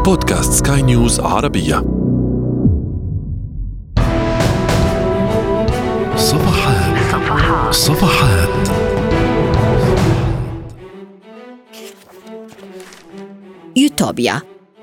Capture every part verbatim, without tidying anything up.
بودكاست سكاي نيوز عربية. صفحات صفحات صفحات يوتوبيا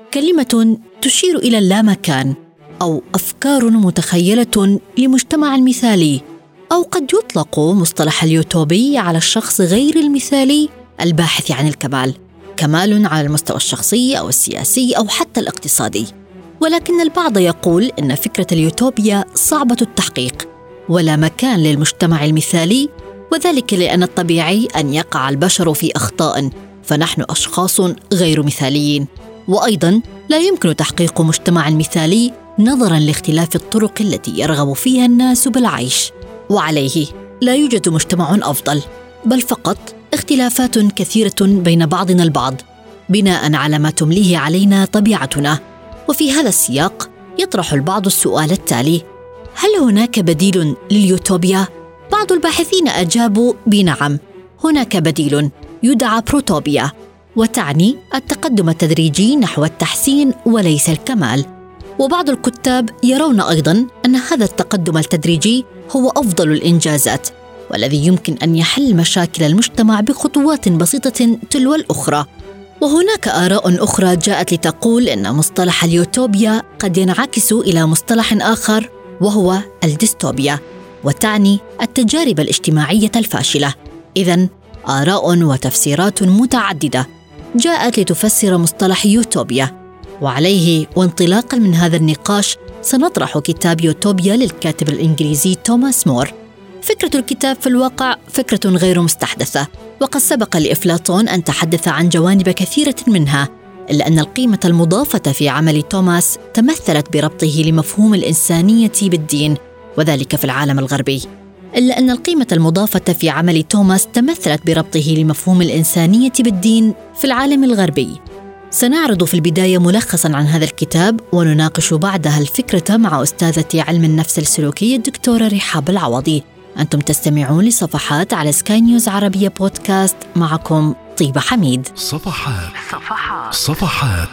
كلمة تشير إلى اللامكان أو أفكار متخيلة لمجتمع مثالي، أو قد يطلق مصطلح اليوتوبي على الشخص غير المثالي الباحث عن الكمال، كمال على المستوى الشخصي أو السياسي أو حتى الاقتصادي. ولكن البعض يقول إن فكرة اليوتوبيا صعبة التحقيق ولا مكان للمجتمع المثالي، وذلك لأن الطبيعي أن يقع البشر في أخطاء، فنحن أشخاص غير مثاليين. وأيضاً لا يمكن تحقيق مجتمع مثالي نظراً لاختلاف الطرق التي يرغب فيها الناس بالعيش، وعليه لا يوجد مجتمع أفضل، بل فقط اختلافات كثيرة بين بعضنا البعض بناء على ما تمليه علينا طبيعتنا. وفي هذا السياق يطرح البعض السؤال التالي: هل هناك بديل لليوتوبيا؟ بعض الباحثين أجابوا بنعم، هناك بديل يدعى بروتوبيا، وتعني التقدم التدريجي نحو التحسين وليس الكمال. وبعض الكتاب يرون أيضاً أن هذا التقدم التدريجي هو أفضل الإنجازات، والذي يمكن أن يحل مشاكل المجتمع بخطوات بسيطة تلو الأخرى. وهناك آراء أخرى جاءت لتقول أن مصطلح اليوتوبيا قد ينعكس إلى مصطلح آخر وهو الديستوبيا، وتعني التجارب الاجتماعية الفاشلة. إذن آراء وتفسيرات متعددة جاءت لتفسر مصطلح يوتوبيا، وعليه وانطلاقا من هذا النقاش سنطرح كتاب يوتوبيا للكاتب الإنجليزي توماس مور. فكرة الكتاب في الواقع فكرة غير مستحدثة، وقد سبق لأفلاطون أن تحدث عن جوانب كثيرة منها، إلا أن القيمة المضافة في عمل توماس تمثلت بربطه لمفهوم الإنسانية بالدين، وذلك في العالم الغربي. إلا أن القيمة المضافة في عمل توماس تمثلت بربطه لمفهوم الإنسانية بالدين في العالم الغربي. سنعرض في البداية ملخصاً عن هذا الكتاب، ونناقش بعدها الفكرة مع أستاذة علم النفس السلوكي الدكتورة رحاب العوضي. أنتم تستمعون لصفحات على سكاي نيوز عربية بودكاست، معكم طيبة حميد. صفحات صفحات صفحات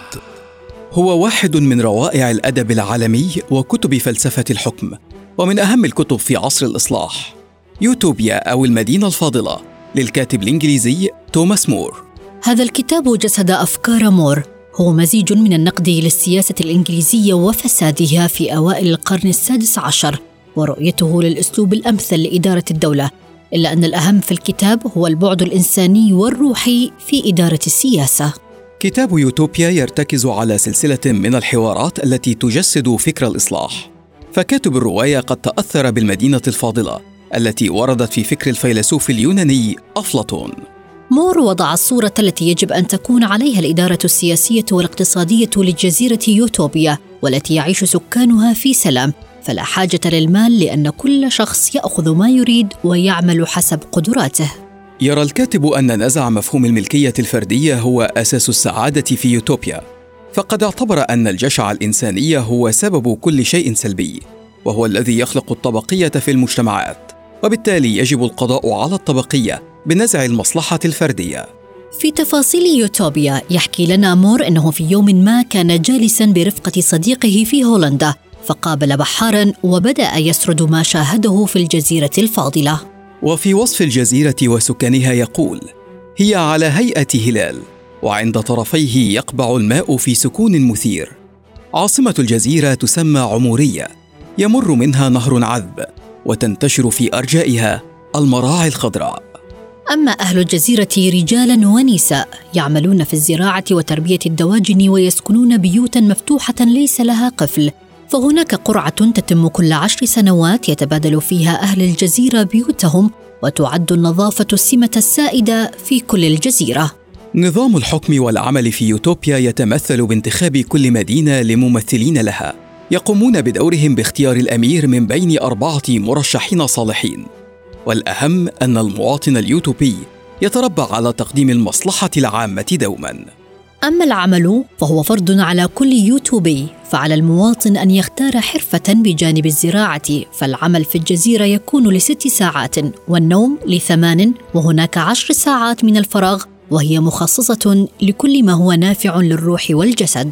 هو واحد من روائع الأدب العالمي وكتب فلسفة الحكم، ومن أهم الكتب في عصر الإصلاح. يوتوبيا أو المدينة الفاضلة للكاتب الإنجليزي توماس مور. هذا الكتاب جسد أفكار مور، هو مزيج من النقد للسياسة الإنجليزية وفسادها في أوائل القرن السادس عشر، ورؤيته للأسلوب الأمثل لإدارة الدولة. إلا أن الأهم في الكتاب هو البعد الإنساني والروحي في إدارة السياسة. كتاب يوتوبيا يرتكز على سلسلة من الحوارات التي تجسد فكر الإصلاح. فكاتب الرواية قد تأثر بالمدينة الفاضلة التي وردت في فكر الفيلسوف اليوناني أفلاطون. مور وضع الصورة التي يجب أن تكون عليها الإدارة السياسية والاقتصادية للجزيرة يوتوبيا، والتي يعيش سكانها في سلام، فلا حاجة للمال لأن كل شخص يأخذ ما يريد ويعمل حسب قدراته. يرى الكاتب أن نزع مفهوم الملكية الفردية هو أساس السعادة في يوتوبيا، فقد اعتبر أن الجشع الإنساني هو سبب كل شيء سلبي، وهو الذي يخلق الطبقية في المجتمعات، وبالتالي يجب القضاء على الطبقية بنزع المصلحة الفردية. في تفاصيل يوتوبيا يحكي لنا مور أنه في يوم ما كان جالساً برفقة صديقه في هولندا، فقابل بحاراً وبدأ يسرد ما شاهده في الجزيرة الفاضلة. وفي وصف الجزيرة وسكانها يقول: هي على هيئة هلال، وعند طرفيه يقبع الماء في سكون مثير. عاصمة الجزيرة تسمى عمورية، يمر منها نهر عذب، وتنتشر في أرجائها المراعي الخضراء. أما أهل الجزيرة رجالاً ونساء يعملون في الزراعة وتربية الدواجن، ويسكنون بيوتاً مفتوحة ليس لها قفل. فهناك قرعة تتم كل عشر سنوات يتبادل فيها أهل الجزيرة بيوتهم، وتعد النظافة السمة السائدة في كل الجزيرة. نظام الحكم والعمل في يوتوبيا يتمثل بانتخاب كل مدينة لممثلين لها، يقومون بدورهم باختيار الأمير من بين أربعة مرشحين صالحين. والأهم أن المواطن اليوتوبي يتربى على تقديم المصلحة العامة دوماً. أما العمل فهو فرض على كل يوتوبي، فعلى المواطن أن يختار حرفة بجانب الزراعة، فالعمل في الجزيرة يكون لست ساعات والنوم لثمان، وهناك عشر ساعات من الفراغ، وهي مخصصة لكل ما هو نافع للروح والجسد.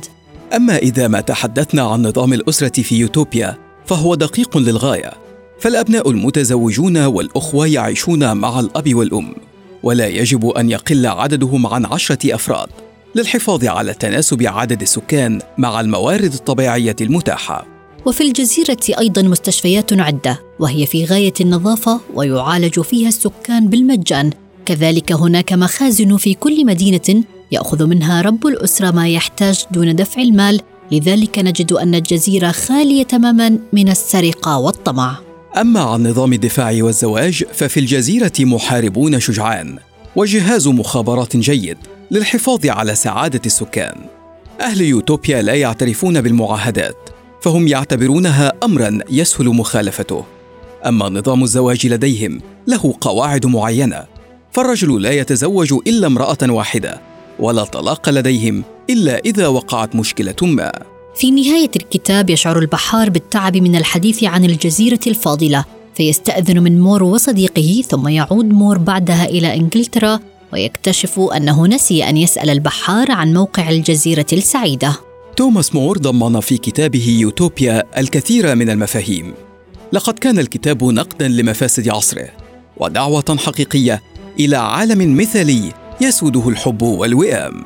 أما إذا ما تحدثنا عن نظام الأسرة في يوتوبيا فهو دقيق للغاية، فالأبناء المتزوجون والأخوة يعيشون مع الأب والأم، ولا يجب أن يقل عددهم عن عشرة أفراد للحفاظ على تناسب عدد السكان مع الموارد الطبيعية المتاحة. وفي الجزيرة أيضاً مستشفيات عدة، وهي في غاية النظافة ويعالج فيها السكان بالمجان. كذلك هناك مخازن في كل مدينة يأخذ منها رب الأسرة ما يحتاج دون دفع المال، لذلك نجد أن الجزيرة خالية تماماً من السرقة والطمع. أما عن نظام الدفاع والزواج ففي الجزيرة محاربون شجعان وجهاز مخابرات جيد للحفاظ على سعادة السكان. أهل يوتوبيا لا يعترفون بالمعاهدات، فهم يعتبرونها أمراً يسهل مخالفته. أما نظام الزواج لديهم له قواعد معينة، فالرجل لا يتزوج إلا امرأة واحدة، ولا طلاق لديهم إلا إذا وقعت مشكلة ما. في نهاية الكتاب يشعر البحار بالتعب من الحديث عن الجزيرة الفاضلة، فيستأذن من مور وصديقه، ثم يعود مور بعدها إلى إنجلترا ويكتشف أنه نسي أن يسأل البحار عن موقع الجزيرة السعيدة. توماس مور ضمن في كتابه يوتوبيا الكثير من المفاهيم. لقد كان الكتاب نقداً لمفاسد عصره ودعوة حقيقية إلى عالم مثالي يسوده الحب والوئام.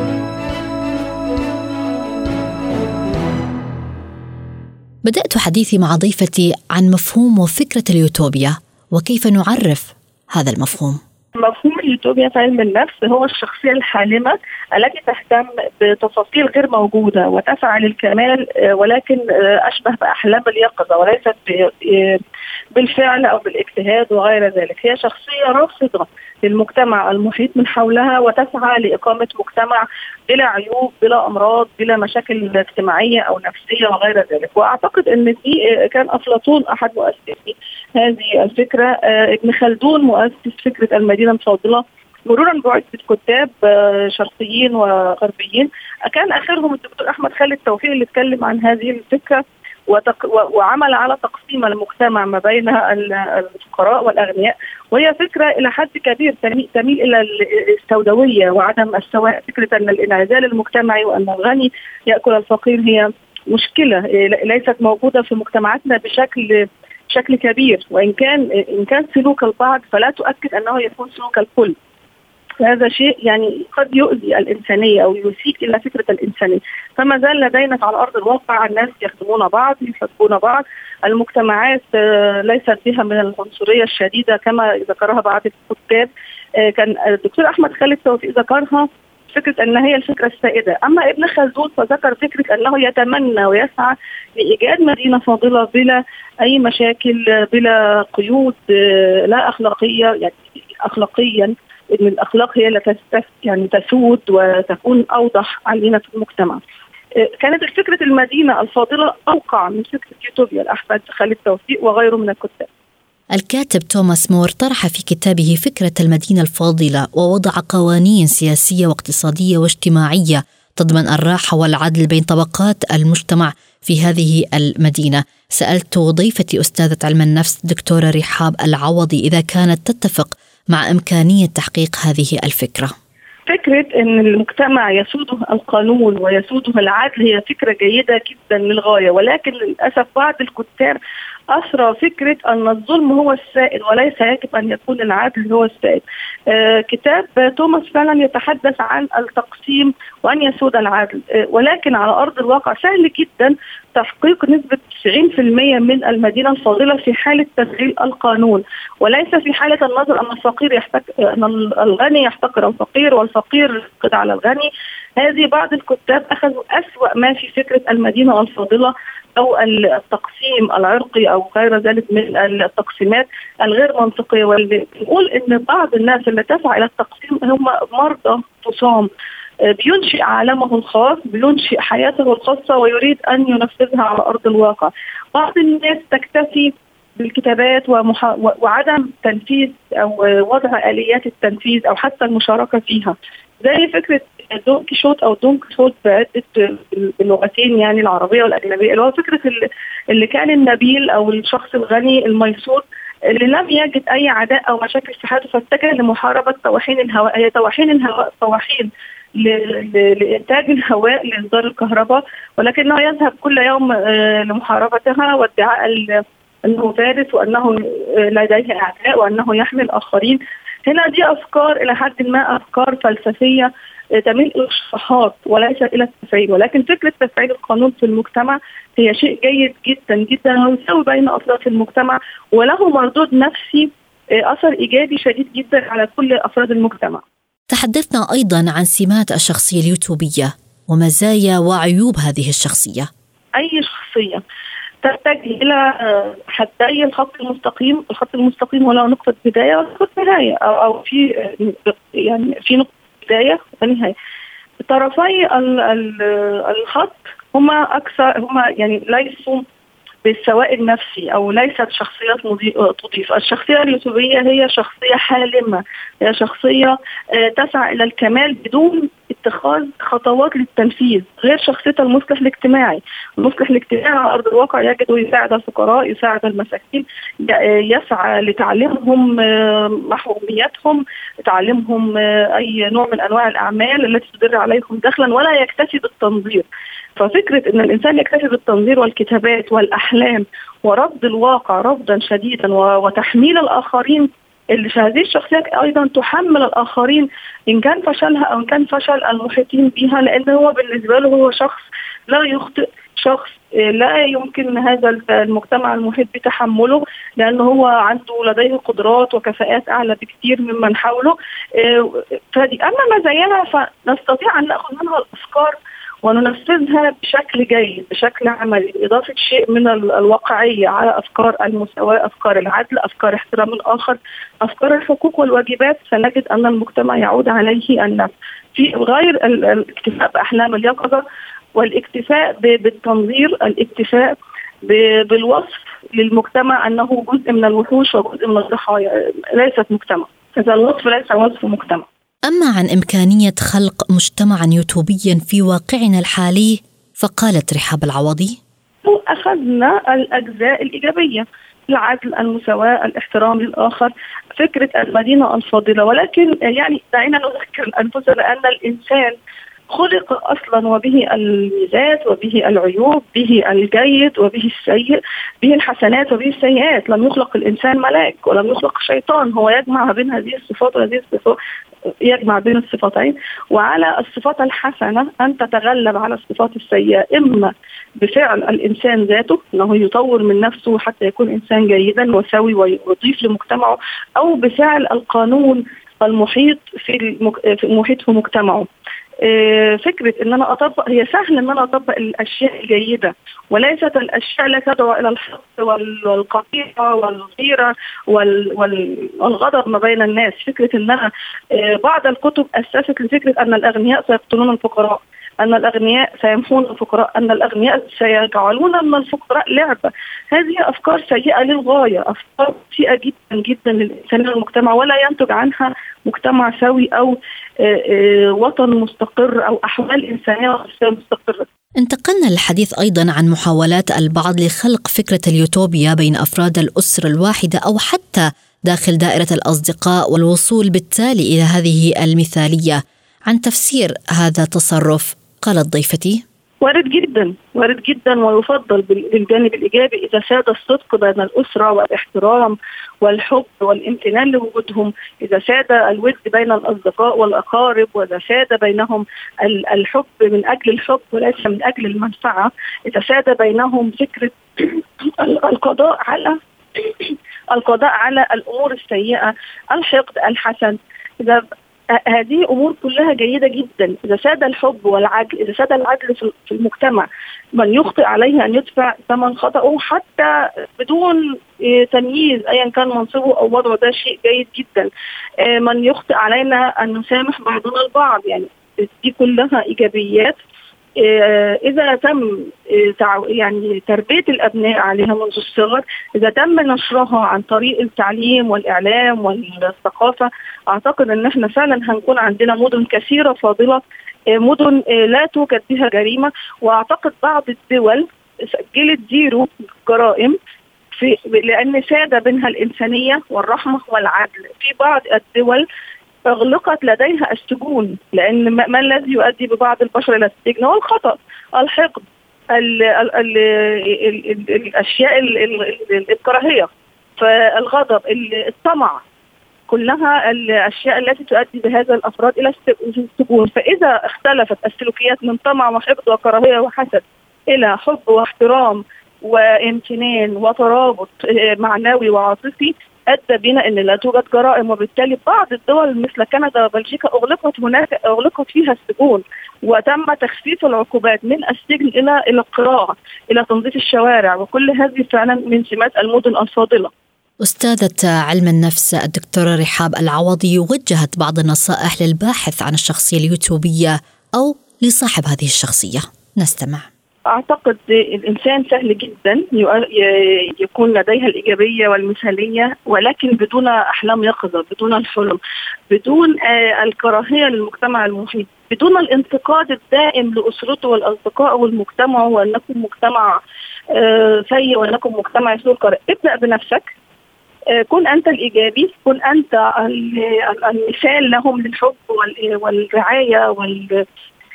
بدأت حديثي مع ضيفتي عن مفهوم وفكرة اليوتوبيا وكيف نعرف هذا المفهوم. مفهوم اليوتوبيا في علم النفس هو الشخصية الحالمة التي تهتم بتفاصيل غير موجودة وتسعى للكمال، ولكن أشبه بأحلام اليقظة وليست بالفعل أو بالاجتهاد وغير ذلك. هي شخصية رافضة للمجتمع المحيط من حولها وتسعى لإقامة مجتمع بلا عيوب، بلا أمراض، بلا مشاكل اجتماعية أو نفسية وغير ذلك. وأعتقد أن دي كان أفلاطون أحد مؤسسي هذه الفكرة، ابن خلدون مؤسس فكرة المدينة الفاضلة، مرورا بعدة كتاب شرقيين وغربيين، كان آخرهم الدكتور أحمد خالد توفيق اللي اتكلم عن هذه الفكرة وتق... وعمل على تقسيم المجتمع ما بين الفقراء والأغنياء، وهي فكرة إلى حد كبير تميل إلى السوداوية وعدم السواء. فكرة أن الانعزال المجتمعي وأن الغني يأكل الفقير هي مشكلة ليست موجودة في مجتمعاتنا بشكل بشكل كبير، وإن كان إن كان سلوك البعض فلا تؤكد أنه يكون سلوك الكل. هذا شيء يعني قد يؤذي الإنسانية أو يسيء إلى فكرة الإنسانية. فما زال لدينا على أرض الواقع الناس يخدمون بعض، يحبون بعض، المجتمعات ليست بها من العنصرية الشديدة كما ذكرها بعض الكتاب. كان الدكتور أحمد خالد توفيق ذكرها فكرة أن هي الفكرة السائدة. أما ابن خلدون فذكر فكرة أنه يتمنى ويسعى لإيجاد مدينة فاضلة بلا أي مشاكل، بلا قيود لا أخلاقية، يعني أخلاقيا إن الأخلاق هي التي يعني تسود وتكون أوضح علينا في المجتمع. كانت فكرة المدينة الفاضلة أوقع من فكرة يوتوبيا لأحمد خالد توفيق وغيره من الكتاب. الكاتب توماس مور طرح في كتابه فكرة المدينة الفاضلة ووضع قوانين سياسية واقتصادية واجتماعية تضمن الراحة والعدل بين طبقات المجتمع في هذه المدينة. سألت ضيفتي أستاذة علم النفس دكتورة رحاب العوضي إذا كانت تتفق مع إمكانية تحقيق هذه الفكرة. فكرة أن المجتمع يسوده القانون ويسوده العدل هي فكرة جيدة جدا للغاية، ولكن للأسف بعض الكتاب أسرى فكرة أن الظلم هو السائد وليس يجب أن يكون العدل هو السائد. آه كتاب توماس فعلا يتحدث عن التقسيم وأن يسود العدل، آه ولكن على أرض الواقع سهل جدا تحقيق نسبة تسعين بالمئة من المدينة الفاضلة في حالة تسجيل القانون، وليس في حالة النظر أن الفقير يحتك... أن الغني يحتقر الفقير والفقير يحقد على الغني. هذه بعض الكتاب أخذوا أسوأ ما في فكرة المدينة الفاضلة أو التقسيم العرقي أو غير ذلك من التقسيمات الغير منطقية، واللي بنقول إن بعض الناس اللي تسعى إلى التقسيم هم مرضى تصام، بينشئ عالمه الخاص، بينشئ حياته الخاصة ويريد أن ينفذها على أرض الواقع. بعض الناس تكتفي بالكتابات ومح... وعدم تنفيذ أو وضع آليات التنفيذ أو حتى المشاركة فيها، زي فكرة دون كيشوت أو دون كيشوت بعدة باللغتين يعني العربية والأجنبية، اللي هو فكرة اللي كان النبيل أو الشخص الغني الميسور اللي لم يجد أي عداء أو مشاكل في حياته فاتجه لمحاربة طواحين الهواء. هي طواحين الهواء طواحين لإنتاج الهواء لإصدار الكهرباء، ولكنه يذهب كل يوم لمحاربتها وادعاء أنه فارس وأنه لديه أعداء وأنه يحمي الآخرين. هنا دي أفكار إلى حد ما أفكار فلسفية تميل إلى الشطحات وليس إلى التفعيل، ولكن فكرة تفعيل القانون في المجتمع هي شيء جيد جدا جدا ويساوي بين أطراف المجتمع، وله مردود نفسي أثر إيجابي شديد جدا على كل أفراد المجتمع. تحدثنا أيضا عن سمات الشخصية اليوتيوبية ومزايا وعيوب هذه الشخصية. أي شخصية تتجه إلى حدي الخط المستقيم، الخط المستقيم ولا نقطة بداية ولا نقطة نهاية، أو أو في يعني في نقطة بداية ونهاية. طرفي الخط هما أكثر هما يعني ليسوا بالسواء النفسي أو ليست شخصيات تضيف. الشخصية اليوتيوبية هي شخصية حالمة، هي شخصية تسعى إلى الكمال بدون اتخاذ خطوات للتنفيذ، غير شخصية المصلح الاجتماعي. المصلح الاجتماعي على أرض الواقع يجد يساعد الفقراء، يساعد المساكين، يسعى لتعليمهم محرومياتهم، تعليمهم أي نوع من أنواع الأعمال التي تدر عليهم دخلا، ولا يكتفي بالتنظير. ففكرة أن الإنسان يكتفي بالتنظير والكتابات والأحلام ورفض الواقع رفضا شديدا وتحميل الآخرين، اللي هذه الشخصيات أيضا تحمل الآخرين إن كان فشلها أو إن كان فشل المحيطين بها، لأن هو بالنسبة له هو شخص لا يخطئ، شخص لا يمكن هذا المجتمع المحيط بتحمله، لأنه هو عنده لديه قدرات وكفاءات أعلى بكثير ممن حوله. فدي أما مزاياها فنستطيع أن نأخذ منها الأفكار وننفذها بشكل جيد بشكل عملي، إضافة شيء من الواقعية على أفكار المساواة، أفكار العدل، أفكار احترام الآخر، أفكار الحقوق والواجبات، فنجد أن المجتمع يعود عليه النفع في غير الاكتفاء بأحلام اليقظة والاكتفاء بالتنظير، الاكتفاء بالوصف للمجتمع أنه جزء من الوحوش وجزء من الضحايا، ليست مجتمع. هذا الوصف ليس وصف مجتمع. أما عن إمكانية خلق مجتمعا يوتوبيا في واقعنا الحالي فقالت رحاب العوضي: أخذنا الأجزاء الإيجابية، العدل، المساواة، الاحترام للآخر، فكرة المدينة الفاضلة، ولكن يعني دعينا نذكر أنفسنا أن الإنسان خلق أصلا وبه الميزات وبه العيوب، به الجيد وبه السيء، به الحسنات وبه السيئات. لم يخلق الإنسان ملاك ولم يخلق شيطان، هو يجمع بين هذه الصفات وهذه الصفات، يجمع بين الصفتين، وعلى الصفات الحسنة أن تتغلب على الصفات السيئة، إما بفعل الإنسان ذاته أنه يطور من نفسه حتى يكون إنسان جيدا وسوي ويضيف لمجتمعه، أو بفعل القانون المحيط في المحيط في مجتمعه. فكرة ان انا اطبق، هي سهل ان انا اطبق الاشياء الجيدة وليست الاشياء التي تدعو الى الحقد والقطيعة والغيرة والغضب ما بين الناس. فكرة ان انا بعض الكتب اسست لفكرة ان الاغنياء سيقتلون الفقراء، أن الأغنياء سيمحون الفقراء، أن الأغنياء سيجعلون من الفقراء لعبة. هذه أفكار سيئة للغاية، أفكار سيئة جدا جدا للإنسان والمجتمع، ولا ينتج عنها مجتمع سوي أو وطن مستقر أو أحوال إنسانية مستقرة. انتقلنا للحديث أيضا عن محاولات البعض لخلق فكرة اليوتوبيا بين أفراد الأسرة الواحدة أو حتى داخل دائرة الأصدقاء، والوصول بالتالي إلى هذه المثالية. عن تفسير هذا التصرف قالت ضيفتي: وارد جدا وارد جدا ويفضل بالجانب الإيجابي إذا ساد الصدق بين الأسرة والاحترام والحب والامتنان لوجودهم، إذا ساد الود بين الأصدقاء والأقارب، وإذا ساد بينهم الحب من أجل الحب وليس من أجل المنفعة، إذا ساد بينهم فكرة القضاء على القضاء على الأمور السيئة، الحقد، الحسد، إذا هذه أمور كلها جيدة جدا. إذا ساد الحب والعدل، إذا ساد العدل في المجتمع، من يخطئ عليه أن يدفع ثمن خطأه حتى بدون تمييز أيا كان منصبه أو وضعه، ده شيء جيد جدا. من يخطئ علينا أن نسامح بعضنا البعض، يعني دي كلها إيجابيات إذا تم يعني تربية الأبناء عليها منذ الصغر، إذا تم نشرها عن طريق التعليم والإعلام والثقافة، أعتقد أن احنا فعلا هنكون عندنا مدن كثيرة فاضلة، مدن لا توجد بها جريمة. وأعتقد بعض الدول سجلت زيرو جرائم في لأن ساد بينها الإنسانية والرحمة والعدل. في بعض الدول أغلقت لديها السجون، لأن ما الذي يؤدي ببعض البشر إلى السجن هو الخطأ، الحقد، ال ال ال ال ال الأشياء الكراهية، فالغضب، الطمع، كلها الأشياء التي تؤدي بهذا الأفراد إلى السجون. فإذا اختلفت السلوكيات من طمع وحقد وكراهية وحسد إلى حب واحترام وامتنان وترابط معنوي وعاطفي، أدى بنا أن لا توجد جرائم، وبالتالي بعض الدول مثل كندا وبلجيكا أغلقت هناك أغلقت فيها السجون، وتم تخفيف العقوبات من السجن إلى إلى القراءة، إلى تنظيف الشوارع، وكل هذه فعلا من سمات المدن الفاضلة. أستاذة علم النفس الدكتورة رحاب العوضي وجهت بعض النصائح للباحث عن الشخصية اليوتيوبية أو لصاحب هذه الشخصية، نستمع. أعتقد الإنسان سهل جدا يكون لديها الإيجابية والمثالية، ولكن بدون أحلام يقظة، بدون الحلم، بدون الكراهية للمجتمع المحيط، بدون الانتقاد الدائم لأسرته والأصدقاء والمجتمع، وأنكم مجتمع سيء وأنكم مجتمع يسوء القرار. ابدأ بنفسك، كن أنت الإيجابي، كن أنت المثال لهم للحب والرعاية وال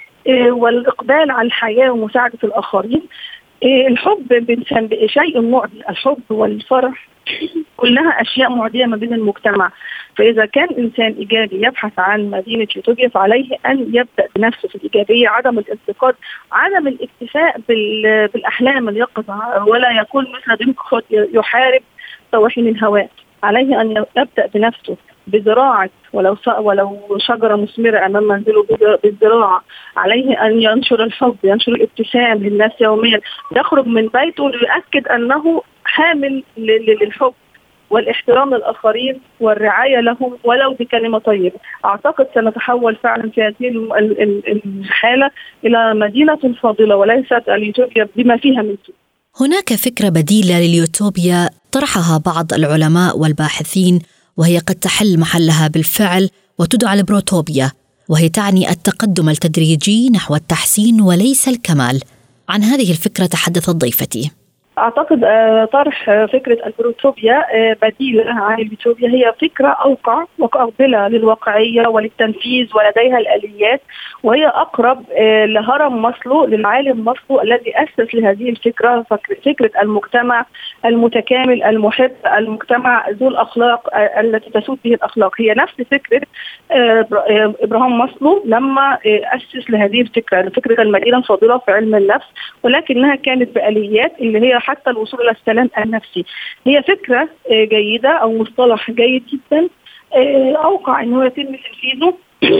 والإقبال على الحياة ومساعدة الآخرين. الحب شيء معدي، الحب والفرح كلها أشياء معدية ما بين المجتمع. فإذا كان إنسان إيجابي يبحث عن مدينة يوتوبيا فعليه أن يبدأ بنفسه في الإيجابية، عدم الانتقاد، عدم الاكتفاء بالأحلام اليقظة، ولا يكون مثل ديمقراط يحارب طواحين الهواء. عليه أن يبدأ بنفسه بزراعة ولو ولو شجرة مثمرة أمام منزله بالزراعة. عليه أن ينشر الحب، ينشر الابتسام للناس يوميا، يخرج من بيته ليؤكد أنه حامل للحب والاحترام للآخرين والرعاية لهم ولو بكلمة طيبة. أعتقد سنتحول فعلا في هذه الحالة إلى مدينة فاضلة وليست اليوتوبيا بما فيها من سوء. هناك فكرة بديلة لليوتوبيا طرحها بعض العلماء والباحثين، وهي قد تحل محلها بالفعل وتدعى البروتوبيا، وهي تعني التقدم التدريجي نحو التحسين وليس الكمال. عن هذه الفكرة تحدثت ضيفتي. أعتقد طرح فكرة البروتوبيا بديلة عن اليوتوبيا هي فكرة أوقع وقابلة للواقعية وللتنفيذ ولديها الآليات، وهي أقرب لهرم ماسلو، للعالم ماسلو الذي أسس لهذه الفكرة، فكرة المجتمع المتكامل المحب، المجتمع ذو الأخلاق التي تسود به الأخلاق. هي نفس فكرة إبراهام ماسلو لما أسس لهذه الفكرة، فكرة المدينة الفاضلة في علم النفس، ولكنها كانت بآليات اللي هي حتى الوصول إلى السلام النفسي. هي فكرة جيدة أو مصطلح جيد جدا، أوقع أنه يتم تنفيذه.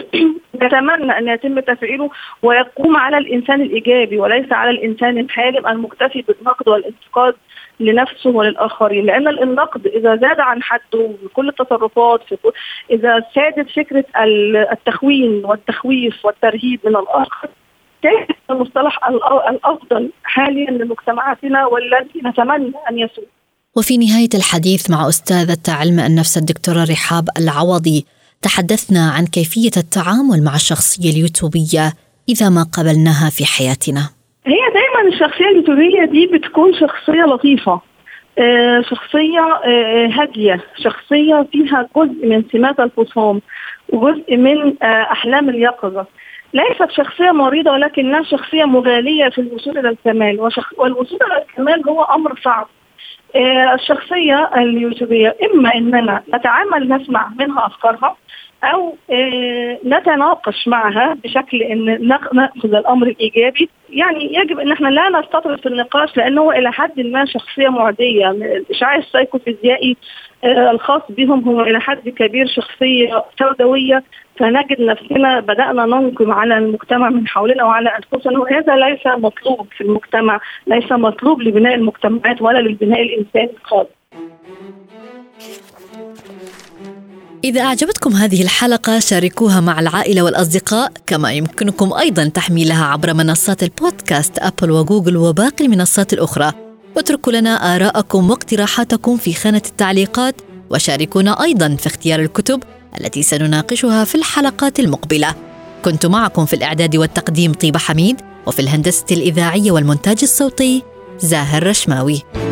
نتمنى أن يتم تفعيله ويقوم على الإنسان الإيجابي وليس على الإنسان الحالم المكتفي بالنقد والانتقاد لنفسه وللآخرين، لأن النقد إذا زاد عن حده بكل التصرفات، إذا سادت فكرة التخوين والتخويف والترهيب من الآخر، كيف المصطلح الأفضل حاليا لمجتمعاتنا والذي نتمنى أن يسود. وفي نهاية الحديث مع أستاذة علم النفس الدكتورة رحاب العوضي تحدثنا عن كيفية التعامل مع الشخصية اليوتيوبية إذا ما قبلناها في حياتنا. هي دائما الشخصية اليوتيوبية دي بتكون شخصية لطيفة، آه شخصية آه هادية، شخصية فيها جزء من سمات الفصام وجزء من آه أحلام اليقظة. ليست شخصية مريضة ولكنها شخصية مغالية في الوصول إلى الكمال، وشخ... والوصول إلى الكمال هو أمر صعب. آه الشخصية اليوتيوبية إما أننا نتعامل نسمع منها أفكارها، أو آه نتناقش معها بشكل أن نأخذ الأمر الإيجابي. يعني يجب أن احنا لا نستطرد في النقاش، لأنه إلى حد ما شخصية معدية. الإشعاع السايكوفيزيائي آه الخاص بهم هو إلى حد كبير شخصية سوداوية، فنجد نفسنا بدأنا ننقم على المجتمع من حولنا وعلى أنفسنا، وهذا ليس مطلوب في المجتمع، ليس مطلوب لبناء المجتمعات ولا للبناء الإنساني خالص. إذا أعجبتكم هذه الحلقة شاركوها مع العائلة والأصدقاء، كما يمكنكم أيضا تحميلها عبر منصات البودكاست أبل وجوجل وباقي المنصات الأخرى. واتركوا لنا آراءكم واقتراحاتكم في خانة التعليقات، وشاركونا أيضا في اختيار الكتب التي سنناقشها في الحلقات المقبلة. كنت معكم في الإعداد والتقديم طيبة حميد، وفي الهندسة الإذاعية والمونتاج الصوتي زاهر رشماوي.